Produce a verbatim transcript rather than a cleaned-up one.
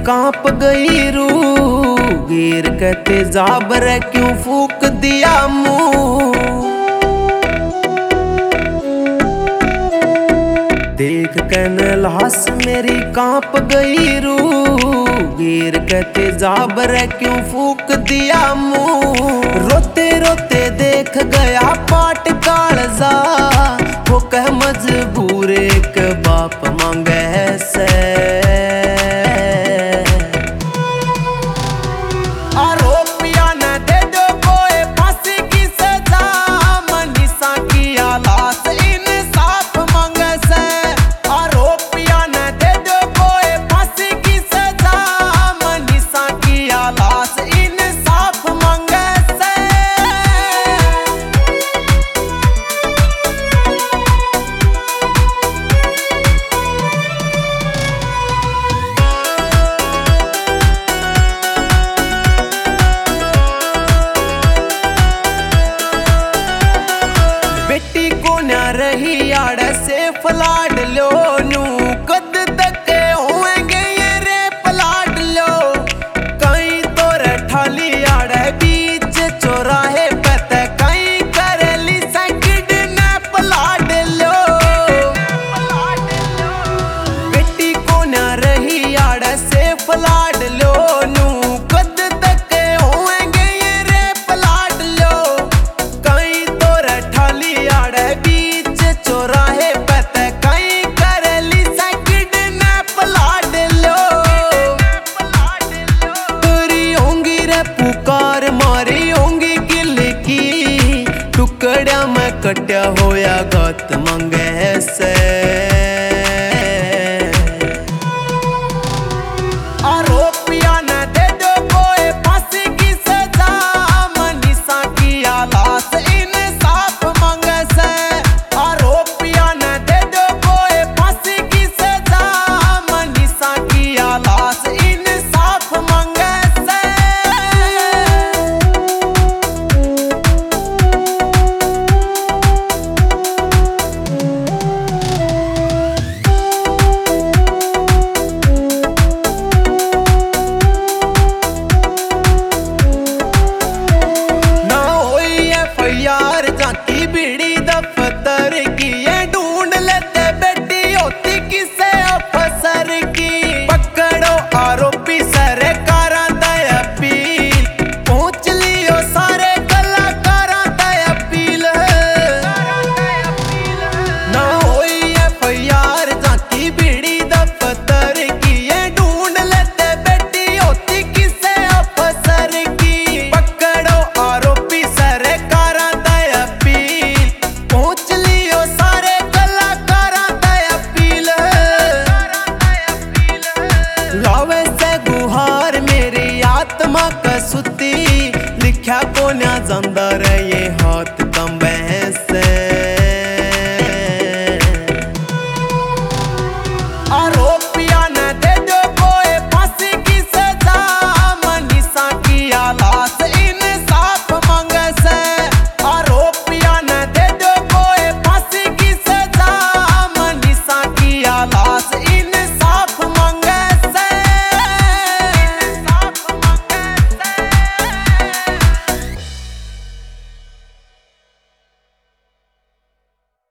कांप गई रूह, गिर के तेजाब रे क्यों फूक दिया मुंह। देख के लाश मेरी कांप गई रूह, गिर के तेजाब रे क्यों फूक दिया मुंह। रोते रोते देख गया पाट कालजा, वो कह मजबूर एक बाप मांगे से। आरोपिया ने दे दो कोई फांसी की सजा, मनीषा की लाश इंसाफ मांगे से। आरोपिया ने दे दो कोई फांसी की सजा, मनीषा की लाश इंसाफ मांगे से। बेटी को न रही आड़ से फलाड लो नू, कद तक होंगे ये रे पलाट लो। कहीं तो रठाली आड़ बीच चौराहे पे, कहीं करेली सैकड़ न पलाट लो। बेटी को न रही आड़ से फलाड लो नू, कद तक होंगे ये रे पलाट लो। कहीं तो रठाली बीच चौराहे पे, कहीं करेली सैकड़ न पलाट लो। तेरी होंगी रे पुकार मारी होंगी गिल की, टुकड़ा में कट्या होया गत मंगे से। आरोपिया ने दे दो कोई फांसी की सजा, मनीषा की लाश इंसाफ मांगे से। आरोपिया ने दे दो कोई फांसी की सजा, मनीषा की लाश इंसाफ मांगे से। ना होई एफ आई आर जाकी बीड़ी दफ्तर की, ये ढूंढ लेते बेटी होती किसे अफसर की। पकड़ो आरोपी सरकारां दा अपील, पहुंच लियो सारे कलाकारां दा अपील। ना होई एफ आई आर जाकी बीड़ी दफ्तर की, ये ढूंढ लेते बेटी होती किसे अफसर की। पकड़ो आरोपी सरकारां दा अपील, पहुंच लियो सारे कलाकारां दा अपील। लावे से गुहार मेरी आत्मा कसुती, लिखा को ना जांदा रे ये हाथ